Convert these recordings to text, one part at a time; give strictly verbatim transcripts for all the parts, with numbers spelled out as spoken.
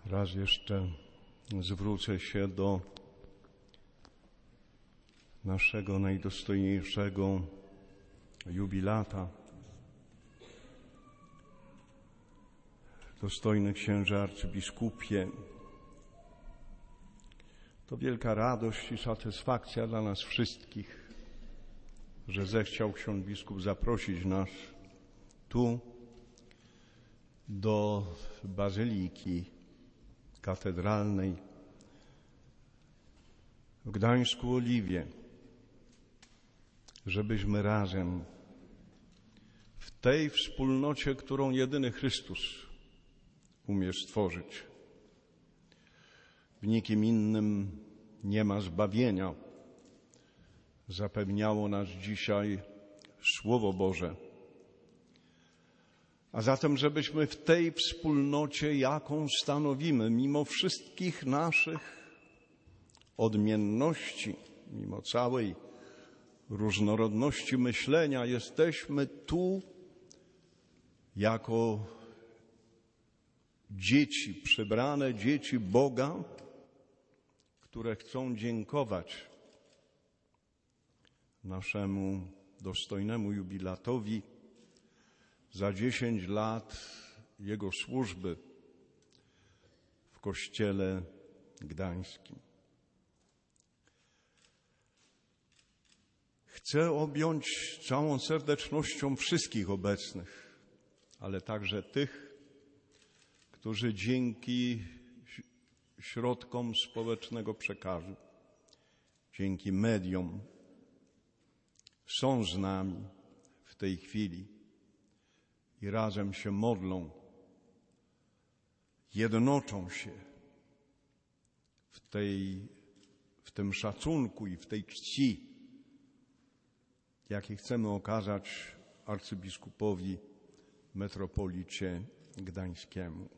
Raz jeszcze zwrócę się do naszego najdostojniejszego jubilata, dostojny księże arcybiskupie. To wielka radość i satysfakcja dla nas wszystkich, że zechciał ksiądz biskup zaprosić nas tu do Bazyliki Katedralnej w Gdańsku-Oliwie, żebyśmy razem w tej wspólnocie, którą jedyny Chrystus umie stworzyć. W nikim innym nie ma zbawienia. Zapewniało nas dzisiaj Słowo Boże. A zatem, żebyśmy w tej wspólnocie, jaką stanowimy, mimo wszystkich naszych odmienności, mimo całej różnorodności myślenia, jesteśmy tu jako dzieci, przybrane dzieci Boga, które chcą dziękować naszemu dostojnemu jubilatowi za dziesięć lat jego służby w Kościele Gdańskim. Chcę objąć całą serdecznością wszystkich obecnych, ale także tych, którzy dzięki środkom społecznego przekazu, dzięki mediom są z nami w tej chwili i razem się modlą, jednoczą się w tej, w tym szacunku i w tej czci, jaki chcemy okazać arcybiskupowi metropolicie gdańskiemu.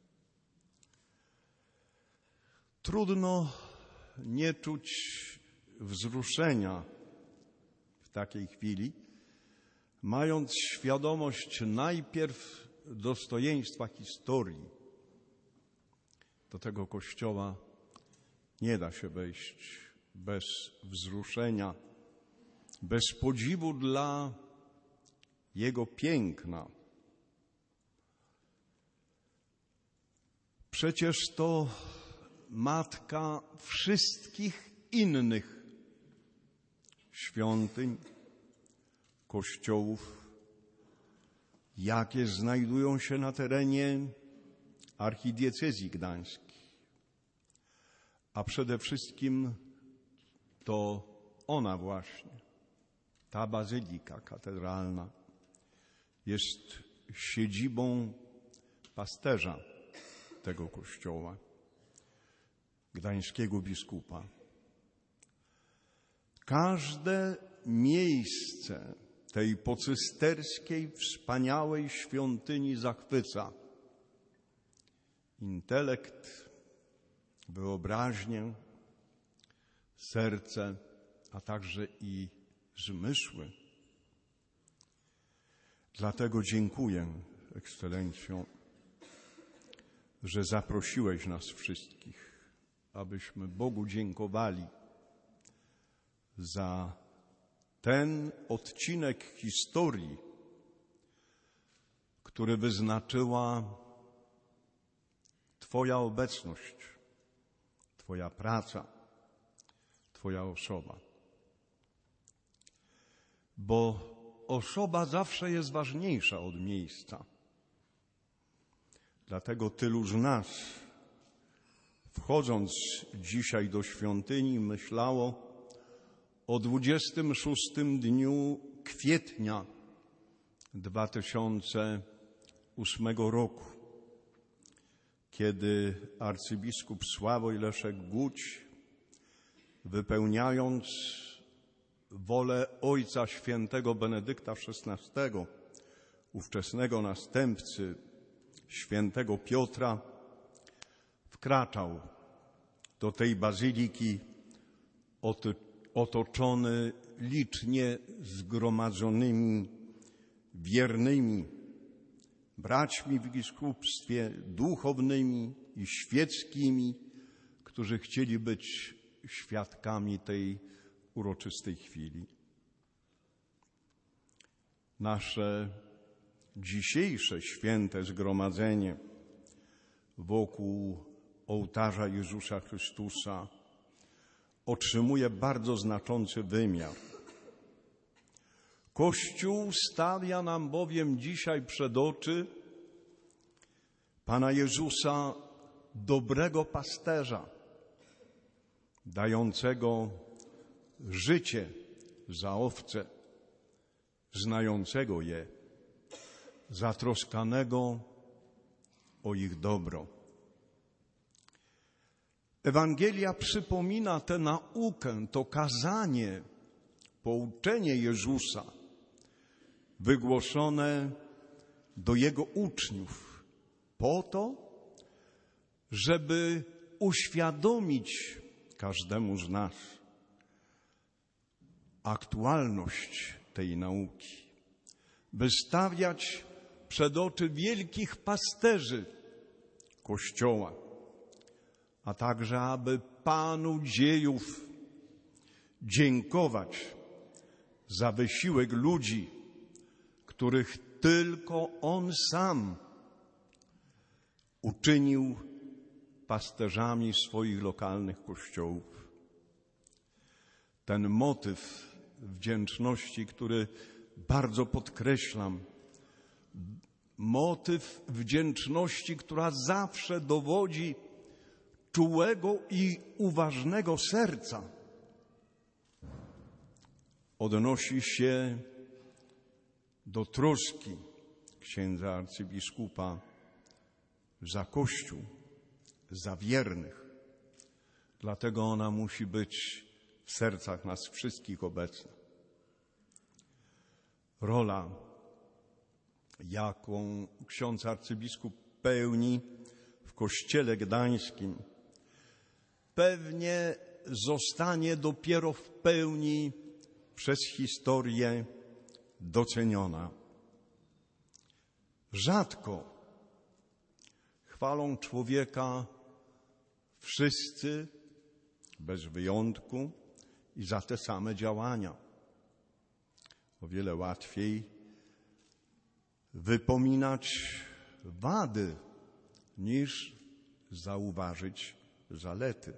Trudno nie czuć wzruszenia w takiej chwili, mając świadomość najpierw dostojeństwa historii. Do tego Kościoła nie da się wejść bez wzruszenia, bez podziwu dla jego piękna. Przecież to matka wszystkich innych świątyń, kościołów, jakie znajdują się na terenie archidiecezji gdańskiej. A przede wszystkim to ona właśnie, ta bazylika katedralna, jest siedzibą pasterza tego kościoła, gdańskiego biskupa. Każde miejsce tej pocysterskiej, wspaniałej świątyni zachwyca. Intelekt, wyobraźnię, serce, a także i zmysły. Dlatego dziękuję, Ekscelencjo, że zaprosiłeś nas wszystkich, abyśmy Bogu dziękowali za ten odcinek historii, który wyznaczyła Twoja obecność, Twoja praca, Twoja osoba. Bo osoba zawsze jest ważniejsza od miejsca. Dlatego tylu z nas, wchodząc dzisiaj do świątyni, myślało o dwudziestym szóstym dniu kwietnia dwa tysiące ósmego roku, kiedy arcybiskup Sławoj Leszek Guć, wypełniając wolę Ojca Świętego Benedykta szesnastego, ówczesnego następcy świętego Piotra, wkraczał do tej bazyliki otoczony licznie zgromadzonymi wiernymi braćmi w biskupstwie, duchownymi, i świeckimi, którzy chcieli być świadkami tej uroczystej chwili. Nasze dzisiejsze święte zgromadzenie wokół ołtarza Jezusa Chrystusa otrzymuje bardzo znaczący wymiar. Kościół stawia nam bowiem dzisiaj przed oczy Pana Jezusa, dobrego pasterza, dającego życie za owce, znającego je, zatroskanego o ich dobro. Ewangelia przypomina tę naukę, to kazanie, pouczenie Jezusa wygłoszone do Jego uczniów po to, żeby uświadomić każdemu z nas aktualność tej nauki, by stawiać przed oczy wielkich pasterzy Kościoła, a także aby Panu dziejów dziękować za wysiłek ludzi, których tylko On sam uczynił pasterzami swoich lokalnych kościołów. Ten motyw wdzięczności, który bardzo podkreślam, motyw wdzięczności, która zawsze dowodzi czułego i uważnego serca, odnosi się do troski księdza arcybiskupa za Kościół, za wiernych. Dlatego ona musi być w sercach nas wszystkich obecna. Rola, jaką ksiądz arcybiskup pełni w Kościele Gdańskim, pewnie zostanie dopiero w pełni przez historię doceniona. Rzadko chwalą człowieka wszyscy, bez wyjątku, i za te same działania. O wiele łatwiej wypominać wady, niż zauważyć zalety.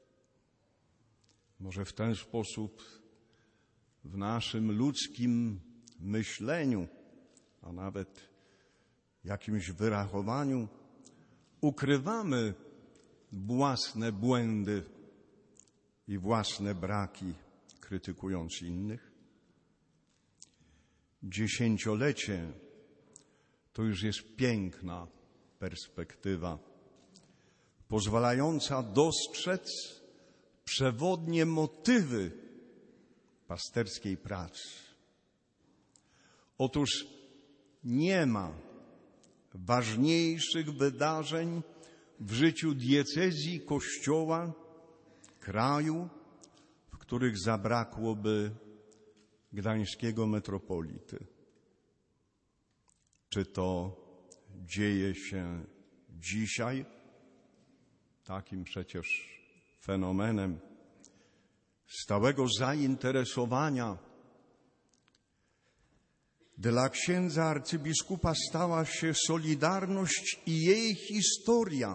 Może w ten sposób w naszym ludzkim myśleniu, a nawet jakimś wyrachowaniu ukrywamy własne błędy i własne braki, krytykując innych. Dziesięciolecie to już jest piękna perspektywa, pozwalająca dostrzec przewodnie motywy pasterskiej pracy. Otóż nie ma ważniejszych wydarzeń w życiu diecezji, Kościoła, kraju, w których zabrakłoby gdańskiego metropolity. Czy to dzieje się dzisiaj takim przecież fenomenem stałego zainteresowania dla księdza arcybiskupa stała się Solidarność i jej historia.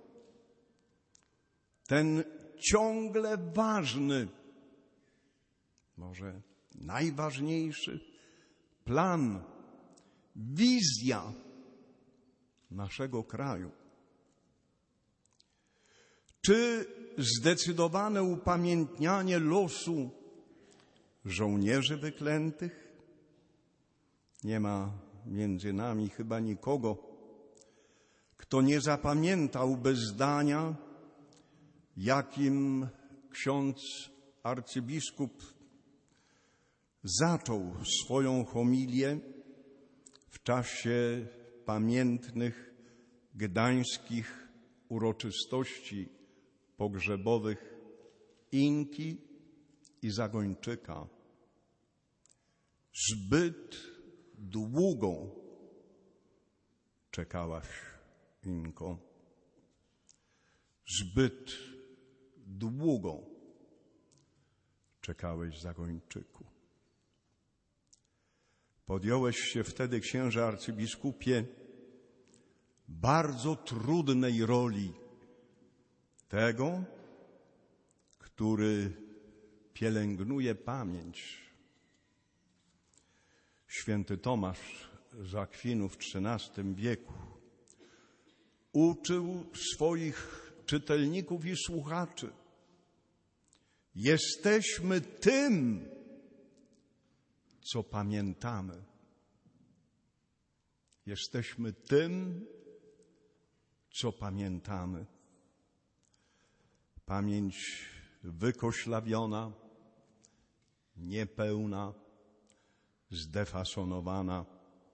Ten ciągle ważny, może najważniejszy plan, wizja naszego kraju. Czy zdecydowane upamiętnianie losu żołnierzy wyklętych? Nie ma między nami chyba nikogo, kto nie zapamiętałby zdania, jakim ksiądz arcybiskup zaczął swoją homilię w czasie pamiętnych gdańskich uroczystości pogrzebowych Inki i Zagończyka. Zbyt długo czekałaś, Inko. zbyt długo czekałeś, zagończyku. Podjąłeś się wtedy, księże arcybiskupie, bardzo trudnej roli tego, który pielęgnuje pamięć. Święty Tomasz z Akwinu w trzynastym wieku uczył swoich czytelników i słuchaczy: jesteśmy tym, co pamiętamy. Jesteśmy tym, co pamiętamy. Pamięć wykoślawiona, niepełna, zdefasonowana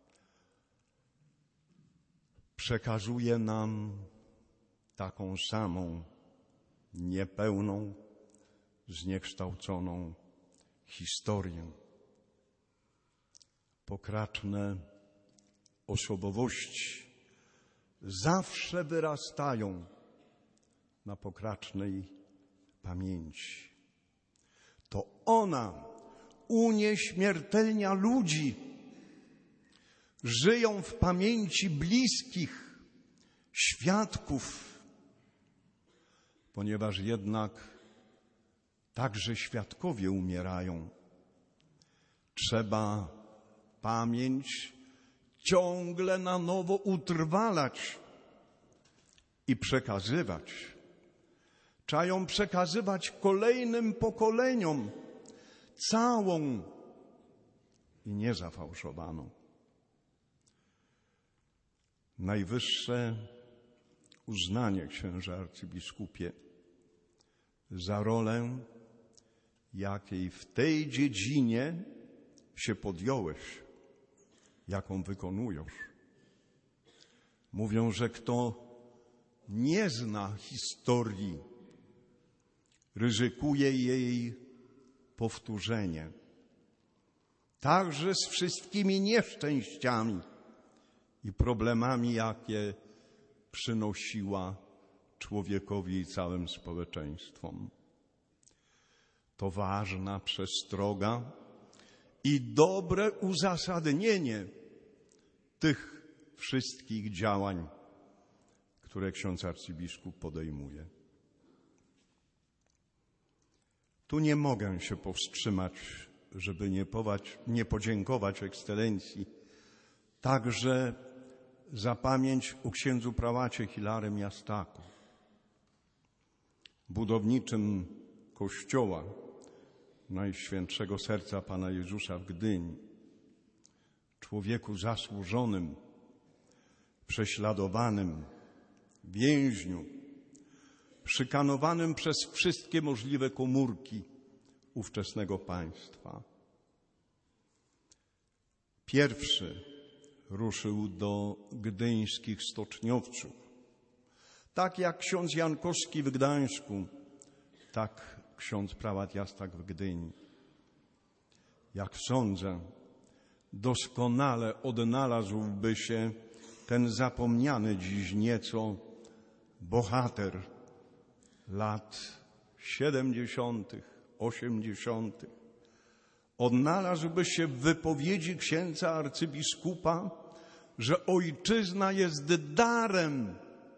przekazuje nam taką samą, niepełną, zniekształconą historię. Pokraczne osobowości zawsze wyrastają na pokracznej pamięci. To ona unieśmiertelnia ludzi. Żyją w pamięci bliskich, świadków, ponieważ jednak także świadkowie umierają. Trzeba pamięć ciągle na nowo utrwalać i przekazywać. Trzeba ją przekazywać kolejnym pokoleniom, całą i niezafałszowaną. Najwyższe uznanie, księże arcybiskupie, za rolę, jakiej w tej dziedzinie się podjąłeś, jaką wykonujesz. Mówią, że kto nie zna historii, ryzykuje jej powtórzenie. Także z wszystkimi nieszczęściami i problemami, jakie przynosiła człowiekowi i całym społeczeństwom. To ważna przestroga i dobre uzasadnienie tych wszystkich działań, które ksiądz arcybiskup podejmuje. Tu nie mogę się powstrzymać, żeby nie, pować, nie podziękować ekscelencji także za pamięć o księdzu prałacie Hilarym Jastaku, budowniczym kościoła Najświętszego Serca Pana Jezusa w Gdyni, człowieku zasłużonym, prześladowanym, więźniu, szykanowanym przez wszystkie możliwe komórki ówczesnego państwa. Pierwszy ruszył do gdyńskich stoczniowców. Tak jak ksiądz Jankowski w Gdańsku, tak ksiądz prałat Jastak w Gdyni. Jak sądzę, doskonale odnalazłby się ten zapomniany dziś nieco bohater lat siedemdziesiątych, osiemdziesiątych. Odnalazłby się w wypowiedzi księdza arcybiskupa, że ojczyzna jest darem,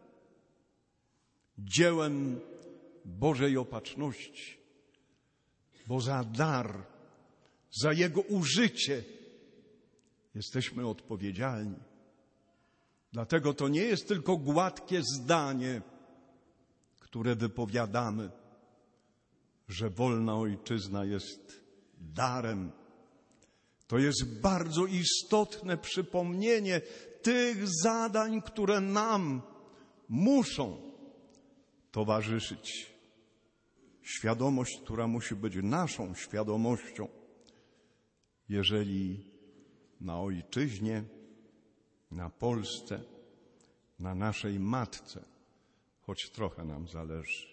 dziełem Bożej Opatrzności, bo za dar, za jego użycie jesteśmy odpowiedzialni. Dlatego to nie jest tylko gładkie zdanie, które wypowiadamy, że wolna ojczyzna jest darem. To jest bardzo istotne przypomnienie tych zadań, które nam muszą towarzyszyć. Świadomość, która musi być naszą świadomością, jeżeli na ojczyźnie, na Polsce, na naszej matce, choć trochę nam zależy.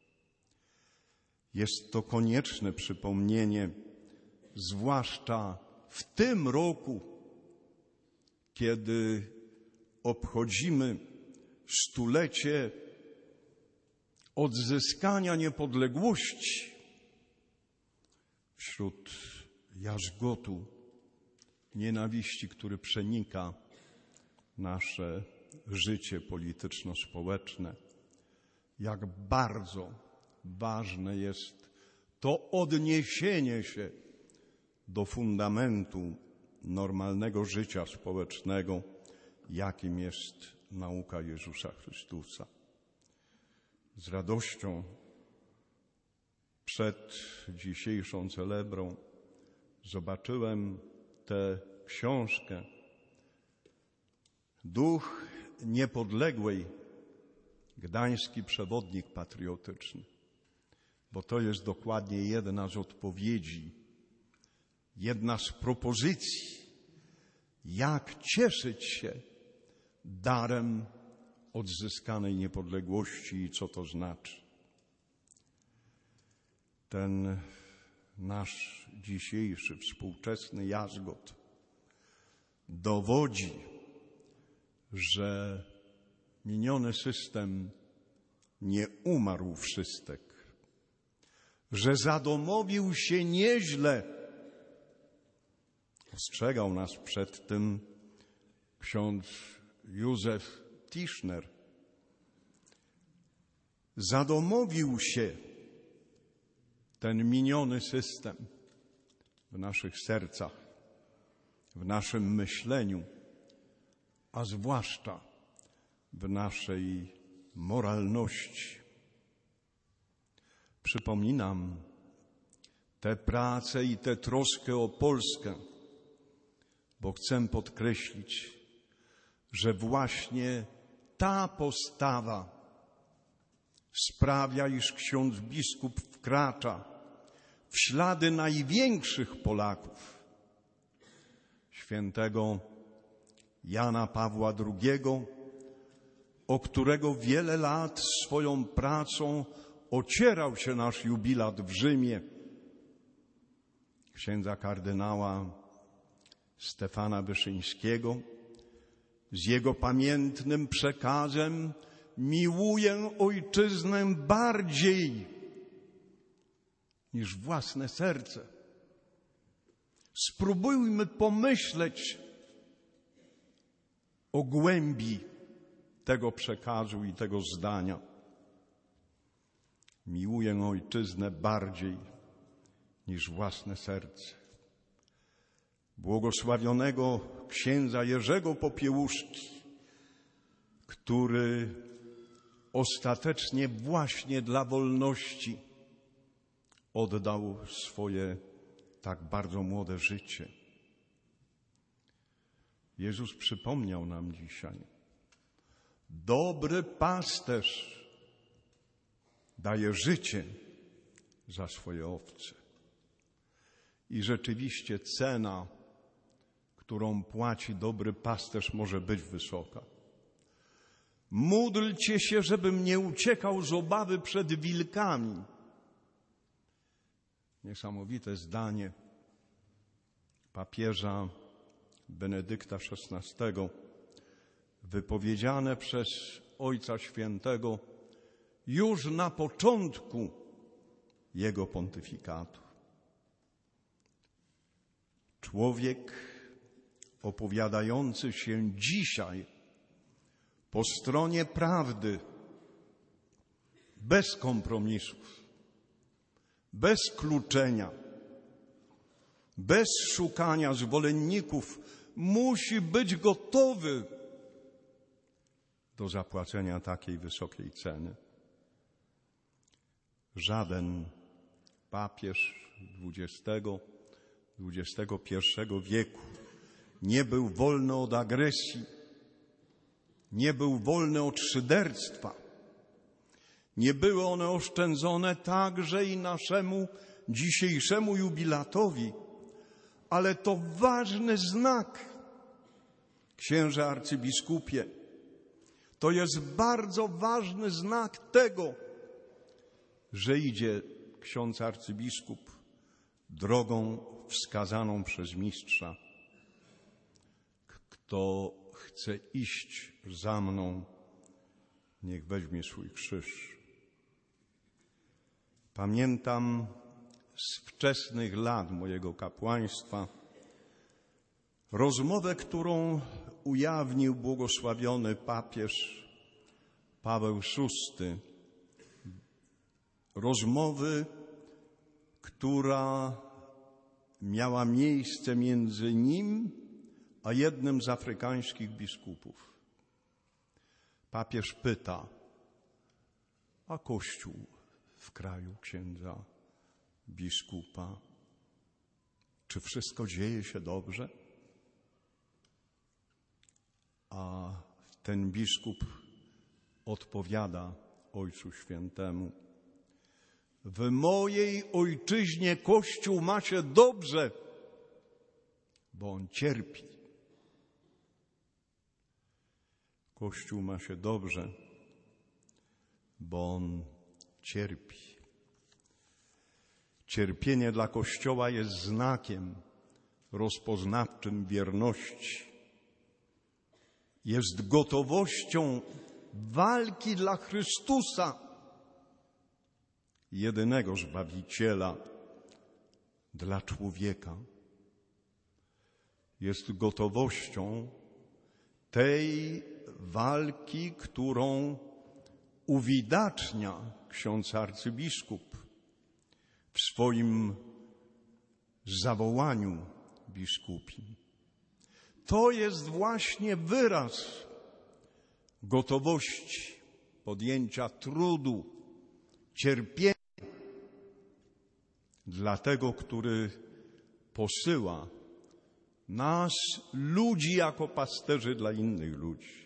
Jest to konieczne przypomnienie, zwłaszcza w tym roku, kiedy obchodzimy stulecie odzyskania niepodległości wśród jarzgotu nienawiści, który przenika nasze życie polityczno-społeczne, jak bardzo ważne jest to odniesienie się do fundamentu normalnego życia społecznego, jakim jest nauka Jezusa Chrystusa. Z radością przed dzisiejszą celebrą zobaczyłem tę książkę Duch Niepodległej, Gdański Przewodnik Patriotyczny, bo to jest dokładnie jedna z odpowiedzi, jedna z propozycji, jak cieszyć się darem odzyskanej niepodległości i co to znaczy. Ten nasz dzisiejszy, współczesny jarzgot dowodzi, że miniony system nie umarł wszystek, że zadomowił się nieźle. Ostrzegał nas przed tym ksiądz Józef Tischner. Zadomowił się ten miniony system w naszych sercach, w naszym myśleniu, a zwłaszcza w naszej moralności. Przypominam tę pracę i tę troskę o Polskę, bo chcę podkreślić, że właśnie ta postawa sprawia, iż ksiądz biskup wkracza w ślady największych Polaków, świętego Jana Pawła drugiego, o którego wiele lat swoją pracą ocierał się nasz jubilat w Rzymie, księdza kardynała Stefana Wyszyńskiego, z jego pamiętnym przekazem: miłuję ojczyznę bardziej niż własne serce. Spróbujmy pomyśleć o głębi tego przekazu i tego zdania. Miłuję ojczyznę bardziej niż własne serce. Błogosławionego księdza Jerzego Popiełuszki, który ostatecznie właśnie dla wolności oddał swoje tak bardzo młode życie. Jezus przypomniał nam dzisiaj: dobry pasterz daje życie za swoje owce. I rzeczywiście cena, którą płaci dobry pasterz, może być wysoka. Módlcie się, żebym nie uciekał z obawy przed wilkami. Niesamowite zdanie papieża Benedykta szesnastego, wypowiedziane przez Ojca Świętego już na początku jego pontyfikatu. Człowiek opowiadający się dzisiaj po stronie prawdy, bez kompromisów, bez kluczenia, bez szukania zwolenników, musi być gotowy do zapłacenia takiej wysokiej ceny. Żaden papież dwudziestego, dwudziestego pierwszego wieku nie był wolny od agresji, nie był wolny od szyderstwa. Nie były one oszczędzone także i naszemu dzisiejszemu jubilatowi, ale to ważny znak, księże arcybiskupie. To jest bardzo ważny znak tego, że idzie ksiądz arcybiskup drogą wskazaną przez mistrza. Kto chce iść za mną, niech weźmie swój krzyż Pamiętam z wczesnych lat mojego kapłaństwa rozmowę, którą ujawnił błogosławiony papież Paweł szósty. Rozmowy, która miała miejsce między nim a jednym z afrykańskich biskupów. Papież pyta, a Kościół w kraju księdza biskupa, czy wszystko dzieje się dobrze? A ten biskup odpowiada Ojcu Świętemu, w mojej ojczyźnie Kościół ma się dobrze, bo on cierpi. Kościół ma się dobrze, bo on cierpi. Cierpienie dla Kościoła jest znakiem rozpoznawczym wierności. Jest gotowością walki dla Chrystusa, jedynego Zbawiciela dla człowieka. Jest gotowością tej walki, którą uwidacznia ksiądz arcybiskup w swoim zawołaniu biskupim. To jest właśnie wyraz gotowości podjęcia trudu, cierpienia dla tego, który posyła nas, ludzi, jako pasterzy dla innych ludzi.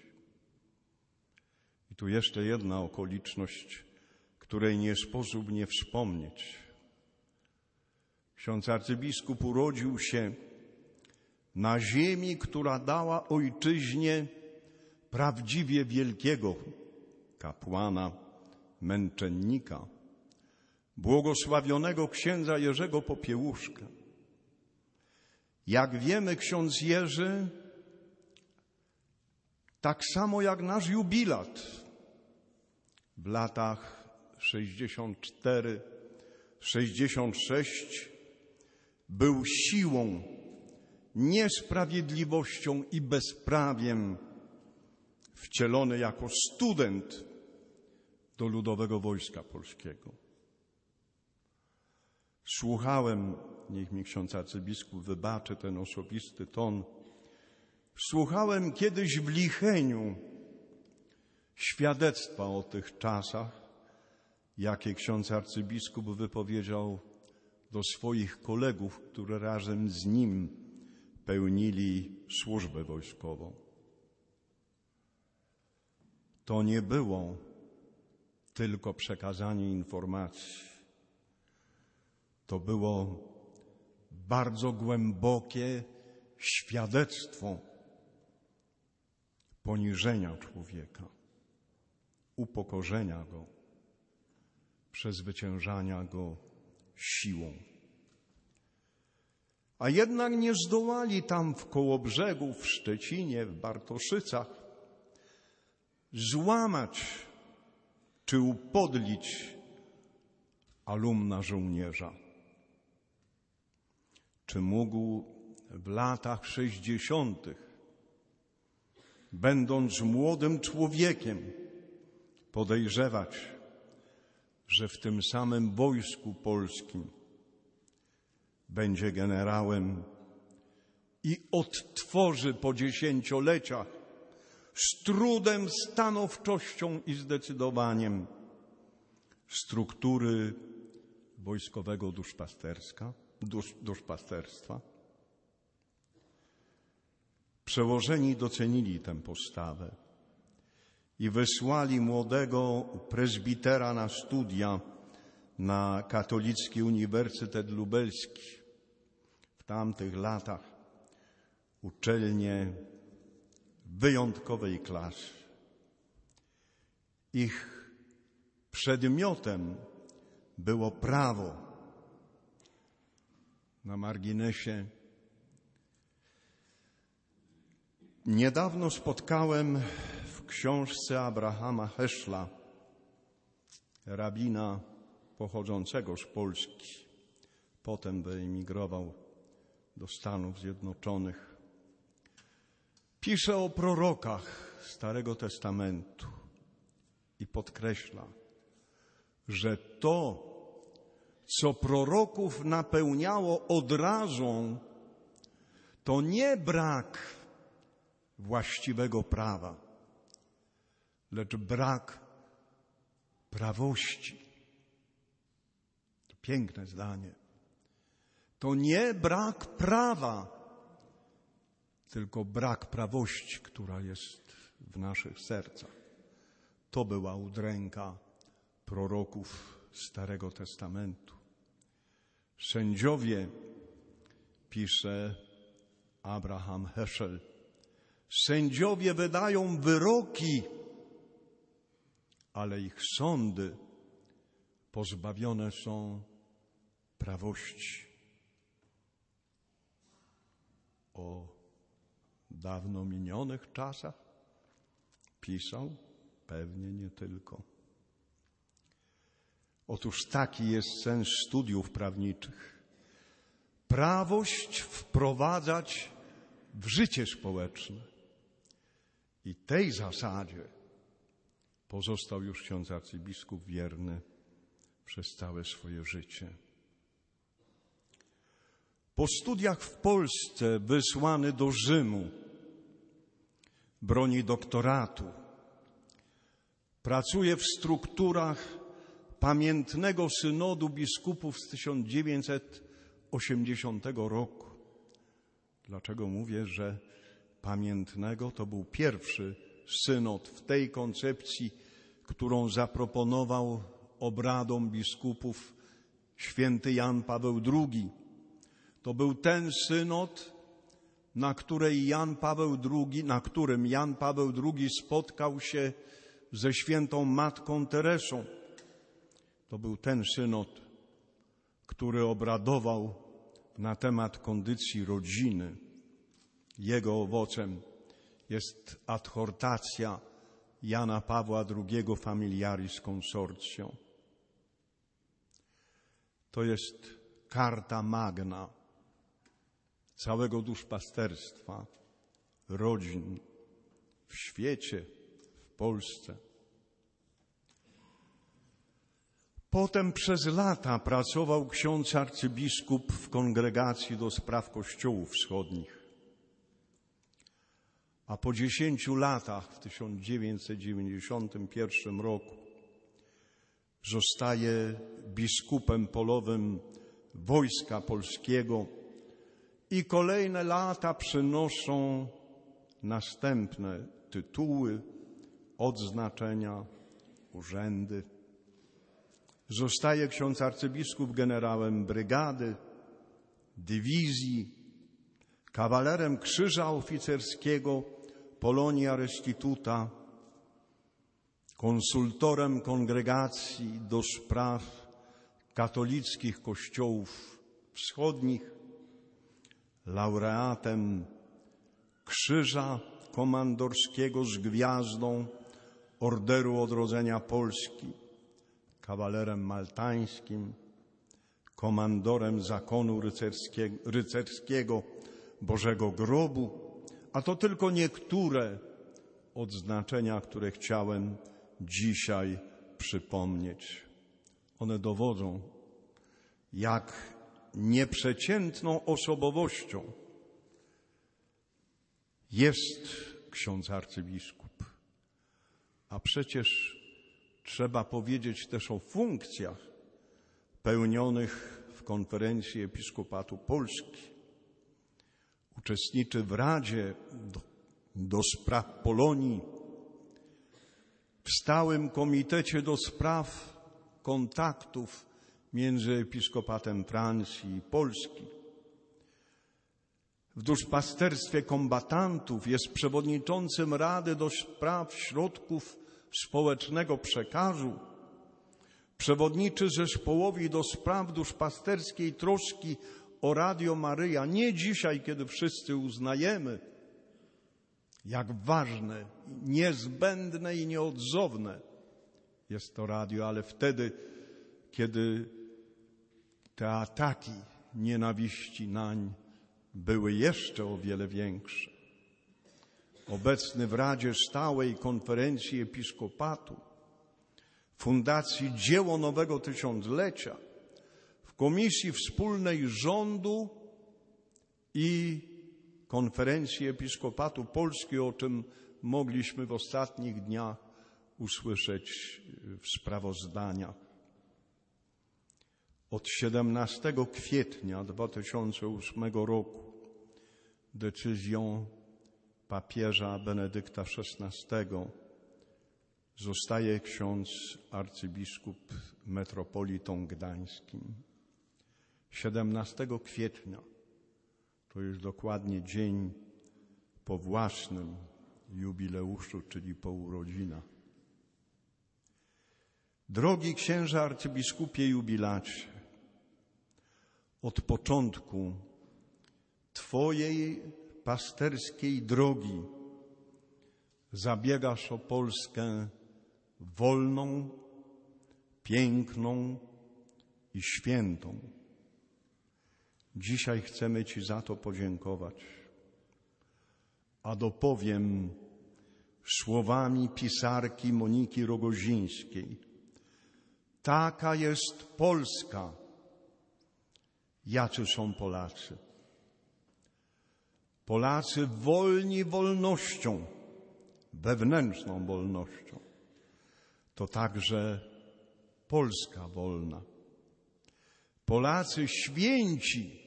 I tu jeszcze jedna okoliczność, której nie sposób nie wspomnieć. Ksiądz arcybiskup urodził się na ziemi, która dała ojczyźnie prawdziwie wielkiego kapłana, męczennika, błogosławionego księdza Jerzego Popiełuszkę. Jak wiemy, ksiądz Jerzy, tak samo jak nasz jubilat, w latach sześćdziesiąt cztery sześćdziesiąt sześć był siłą, niesprawiedliwością i bezprawiem wcielony jako student do Ludowego Wojska Polskiego. Słuchałem, niech mi ksiądz arcybiskup wybaczy ten osobisty ton, słuchałem kiedyś w Licheniu świadectwa o tych czasach, jakie ksiądz arcybiskup wypowiedział do swoich kolegów, którzy razem z nim pełnili służbę wojskową. To nie było tylko przekazanie informacji. To było bardzo głębokie świadectwo poniżenia człowieka, upokorzenia go, przezwyciężania go siłą. A jednak nie zdołali tam w Kołobrzegu, w Szczecinie, w Bartoszycach złamać czy upodlić alumna żołnierza. Czy mógł w latach sześćdziesiątych, będąc młodym człowiekiem, podejrzewać, że w tym samym wojsku polskim będzie generałem i odtworzy po dziesięcioleciach z trudem, stanowczością i zdecydowaniem struktury wojskowego duszpasterstwa? Dusz, duszpasterstwa. Przełożeni docenili tę postawę i wysłali młodego prezbitera na studia na Katolicki Uniwersytet Lubelski. W tamtych latach uczelnię wyjątkowej klasy. Ich przedmiotem było prawo. Na marginesie. Niedawno spotkałem w książce Abrahama Heschla, rabina pochodzącego z Polski. Potem wyemigrował do Stanów Zjednoczonych. Pisze o prorokach Starego Testamentu i podkreśla, że to, co proroków napełniało odrazą, to nie brak właściwego prawa, lecz brak prawości. To piękne zdanie. To nie brak prawa, tylko brak prawości, która jest w naszych sercach. To była udręka proroków Starego Testamentu. Sędziowie, pisze Abraham Heschel, sędziowie wydają wyroki, ale ich sądy pozbawione są prawości. O dawno minionych czasach pisał? Pewnie nie tylko. Otóż taki jest sens studiów prawniczych. Prawość wprowadzać w życie społeczne. I tej zasadzie pozostał już ksiądz arcybiskup wierny przez całe swoje życie. Po studiach w Polsce wysłany do Rzymu, broni doktoratu. Pracuje w strukturach pamiętnego synodu biskupów z tysiąc dziewięćset osiemdziesiątego roku. Dlaczego mówię, że pamiętnego? To był pierwszy synod w tej koncepcji, którą zaproponował obradom biskupów święty Jan Paweł drugi. To był ten synod, na której Jan Paweł drugi, na którym Jan Paweł drugi spotkał się ze świętą Matką Teresą. To był ten synod, który obradował na temat kondycji rodziny. Jego owocem jest adhortacja Jana Pawła drugiego Familiaris Consortio. To jest karta magna całego duszpasterstwa, rodzin w świecie, w Polsce. Potem przez lata pracował ksiądz arcybiskup w Kongregacji do Spraw Kościołów Wschodnich. A po dziesięciu latach, w tysiąc dziewięćset dziewięćdziesiątym pierwszym roku, zostaje biskupem polowym Wojska Polskiego i kolejne lata przynoszą następne tytuły, odznaczenia, urzędy. Zostaje ksiądz arcybiskup generałem brygady, dywizji, kawalerem Krzyża Oficerskiego Polonia Restituta, konsultorem Kongregacji do Spraw Katolickich Kościołów Wschodnich, laureatem Krzyża Komandorskiego z Gwiazdą Orderu Odrodzenia Polski, kawalerem maltańskim, komandorem Zakonu Rycerskiego, rycerskiego Bożego Grobu, a to tylko niektóre odznaczenia, które chciałem dzisiaj przypomnieć. One dowodzą, jak nieprzeciętną osobowością jest ksiądz arcybiskup. A przecież trzeba powiedzieć też o funkcjach pełnionych w Konferencji Episkopatu Polski. Uczestniczy w Radzie do, do Spraw Polonii, w Stałym Komitecie do Spraw Kontaktów między Episkopatem Francji i Polski. W duszpasterstwie kombatantów jest przewodniczącym Rady do Spraw Środków Społecznego Przekazu. Przewodniczy zespołowi do spraw duszpasterskiej troski o Radio Maryja. Nie dzisiaj, kiedy wszyscy uznajemy, jak ważne, niezbędne i nieodzowne jest to radio, ale wtedy, kiedy te ataki nienawiści nań były jeszcze o wiele większe. Obecny w Radzie Stałej Konferencji Episkopatu, Fundacji Dzieło Nowego Tysiąclecia, w Komisji Wspólnej Rządu i Konferencji Episkopatu Polski, o czym mogliśmy w ostatnich dniach usłyszeć w sprawozdaniach. Od siedemnastego kwietnia dwa tysiące ósmego roku decyzją papieża Benedykta szesnastego zostaje ksiądz arcybiskup metropolitą gdańskim. siedemnastego kwietnia to jest dokładnie dzień po własnym jubileuszu, czyli po urodzinach. Drogi księże arcybiskupie jubilacie, od początku Twojej pasterskiej drogi zabiegasz o Polskę wolną, piękną i świętą. Dzisiaj chcemy Ci za to podziękować, a dopowiem słowami pisarki Moniki Rogozińskiej. Taka jest Polska, jacy są Polacy. Polacy wolni wolnością, wewnętrzną wolnością. To także Polska wolna. Polacy święci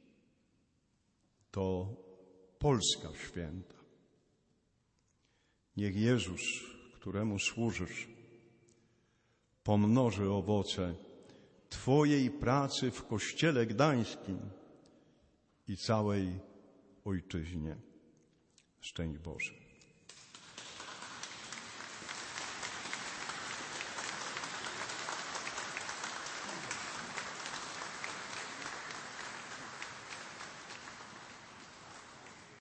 to Polska święta. Niech Jezus, któremu służysz, pomnoży owoce Twojej pracy w Kościele Gdańskim i całej Ojczyźnie. Szczęść Boże.